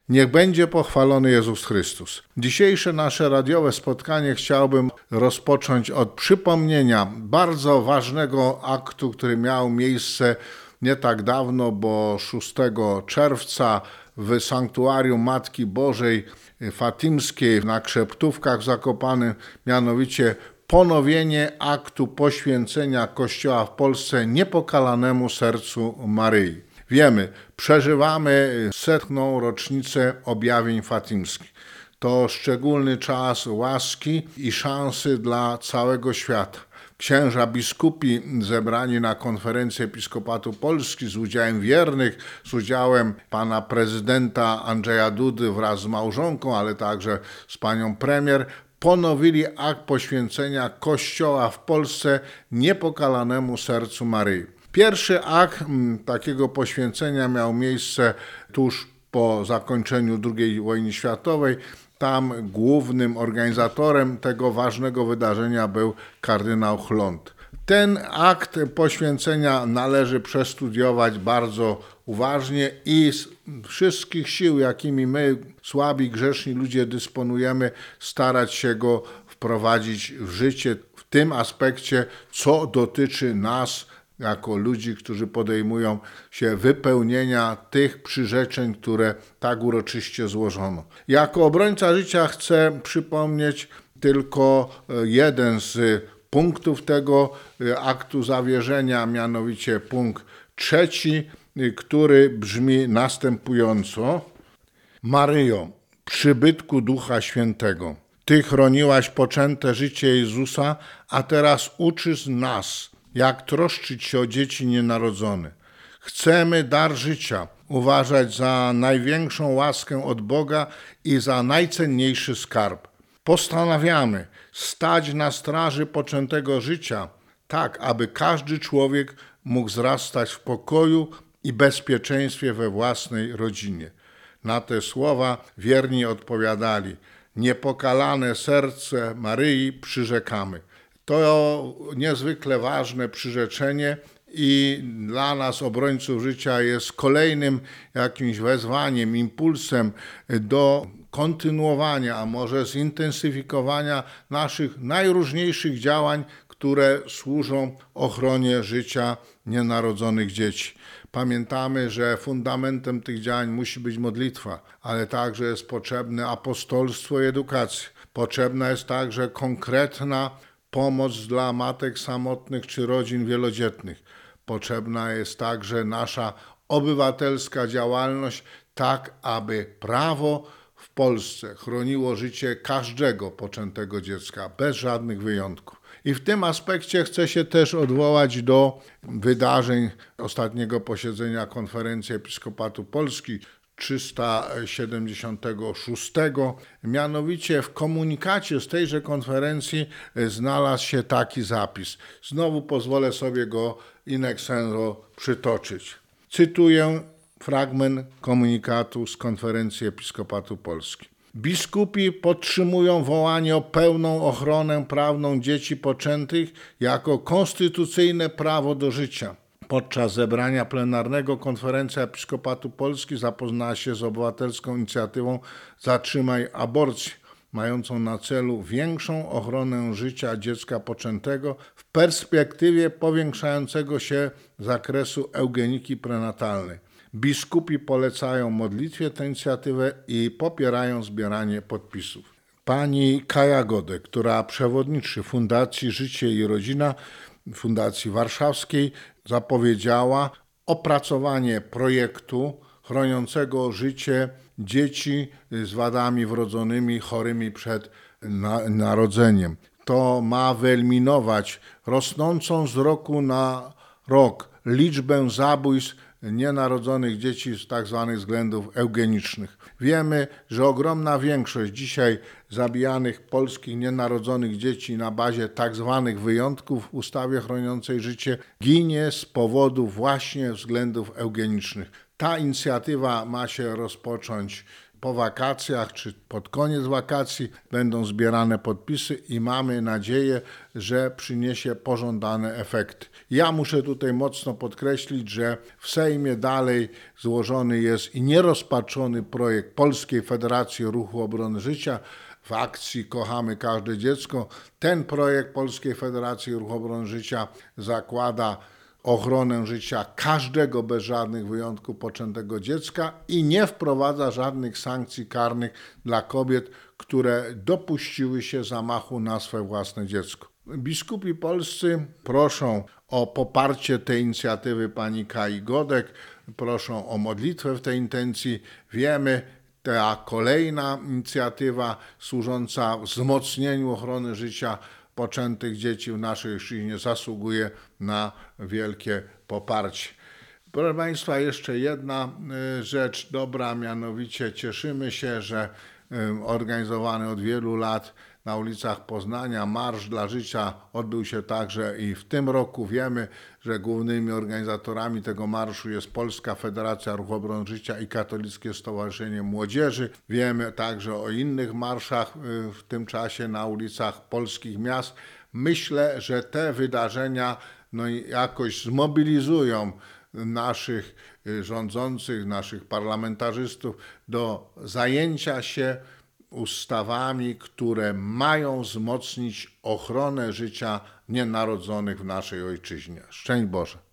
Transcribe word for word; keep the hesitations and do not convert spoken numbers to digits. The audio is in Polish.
Niech będzie pochwalony Jezus Chrystus. Dzisiejsze nasze radiowe spotkanie chciałbym rozpocząć od przypomnienia bardzo ważnego aktu, który miał miejsce nie tak dawno, bo szóstego czerwca w sanktuarium Matki Bożej Fatimskiej na Krzeptówkach w Zakopanem, mianowicie ponowienie aktu poświęcenia Kościoła w Polsce niepokalanemu sercu Maryi. Wiemy, przeżywamy setną rocznicę objawień fatimskich. To szczególny czas łaski i szansy dla całego świata. Księża biskupi zebrani na konferencję Episkopatu Polski z udziałem wiernych, z udziałem pana prezydenta Andrzeja Dudy wraz z małżonką, ale także z panią premier, ponowili akt poświęcenia Kościoła w Polsce niepokalanemu sercu Maryi. Pierwszy akt takiego poświęcenia miał miejsce tuż po zakończeniu drugiej wojny światowej. Tam głównym organizatorem tego ważnego wydarzenia był kardynał Chlont. Ten akt poświęcenia należy przestudiować bardzo uważnie i z wszystkich sił, jakimi my, słabi, grzeszni ludzie, dysponujemy, starać się go wprowadzić w życie w tym aspekcie, co dotyczy nas, jako ludzi, którzy podejmują się wypełnienia tych przyrzeczeń, które tak uroczyście złożono. Jako obrońca życia chcę przypomnieć tylko jeden z punktów tego aktu zawierzenia, mianowicie punkt trzeci, który brzmi następująco. Maryjo, przybytku Ducha Świętego, Ty chroniłaś poczęte życie Jezusa, a teraz uczysz nas, jak troszczyć się o dzieci nienarodzone. Chcemy dar życia uważać za największą łaskę od Boga i za najcenniejszy skarb. Postanawiamy stać na straży poczętego życia, tak aby każdy człowiek mógł wzrastać w pokoju i bezpieczeństwie we własnej rodzinie. Na te słowa wierni odpowiadali: niepokalane serce Maryi przyrzekamy. To niezwykle ważne przyrzeczenie i dla nas, obrońców życia, jest kolejnym jakimś wezwaniem, impulsem do kontynuowania, a może zintensyfikowania naszych najróżniejszych działań, które służą ochronie życia nienarodzonych dzieci. Pamiętamy, że fundamentem tych działań musi być modlitwa, ale także jest potrzebne apostolstwo i edukacja. Potrzebna jest także konkretna pomoc dla matek samotnych czy rodzin wielodzietnych. Potrzebna jest także nasza obywatelska działalność, tak aby prawo w Polsce chroniło życie każdego poczętego dziecka, bez żadnych wyjątków. I w tym aspekcie chcę się też odwołać do wydarzeń ostatniego posiedzenia Konferencji Episkopatu Polski trzysta siedemdziesiątego szóstego. Mianowicie w komunikacie z tejże konferencji znalazł się taki zapis. Znowu pozwolę sobie go in extenso przytoczyć. Cytuję fragment komunikatu z Konferencji Episkopatu Polski. Biskupi podtrzymują wołanie o pełną ochronę prawną dzieci poczętych jako konstytucyjne prawo do życia. Podczas zebrania plenarnego Konferencja Episkopatu Polski zapoznała się z obywatelską inicjatywą Zatrzymaj aborcję, mającą na celu większą ochronę życia dziecka poczętego w perspektywie powiększającego się zakresu eugeniki prenatalnej. Biskupi polecają modlitwie tę inicjatywę i popierają zbieranie podpisów. Pani Kaja Godek, która przewodniczy Fundacji Życie i Rodzina, Fundacji Warszawskiej, zapowiedziała opracowanie projektu chroniącego życie dzieci z wadami wrodzonymi, chorymi przed na- narodzeniem. To ma wyeliminować rosnącą z roku na rok liczbę zabójstw nienarodzonych dzieci z tak zwanych względów eugenicznych. Wiemy, że ogromna większość dzisiaj zabijanych polskich nienarodzonych dzieci na bazie tak zwanych wyjątków w ustawie chroniącej życie ginie z powodu właśnie względów eugenicznych. Ta inicjatywa ma się rozpocząć po wakacjach czy pod koniec wakacji. Będą zbierane podpisy i mamy nadzieję, że przyniesie pożądane efekty. Ja muszę tutaj mocno podkreślić, że w Sejmie dalej złożony jest i nierozpatrzony projekt Polskiej Federacji Ruchu Obrony Życia w akcji Kochamy Każde Dziecko. Ten projekt Polskiej Federacji Ruchu Obrony Życia zakłada ochronę życia każdego bez żadnych wyjątków poczętego dziecka i nie wprowadza żadnych sankcji karnych dla kobiet, które dopuściły się zamachu na swe własne dziecko. Biskupi polscy proszą o poparcie tej inicjatywy pani Kai Godek, proszą o modlitwę w tej intencji. Wiemy, ta kolejna inicjatywa służąca wzmocnieniu ochrony życia poczętych dzieci w naszej ojczyźnie zasługuje na wielkie poparcie. Proszę Państwa, jeszcze jedna rzecz dobra, mianowicie cieszymy się, że organizowany od wielu lat na ulicach Poznania Marsz dla Życia odbył się także i w tym roku. Wiemy, że głównymi organizatorami tego marszu jest Polska Federacja Ruchu Obrony Życia i Katolickie Stowarzyszenie Młodzieży. Wiemy także o innych marszach w tym czasie na ulicach polskich miast. Myślę, że te wydarzenia no, jakoś zmobilizują naszych rządzących, naszych parlamentarzystów do zajęcia się ustawami, które mają wzmocnić ochronę życia nienarodzonych w naszej ojczyźnie. Szczęść Boże.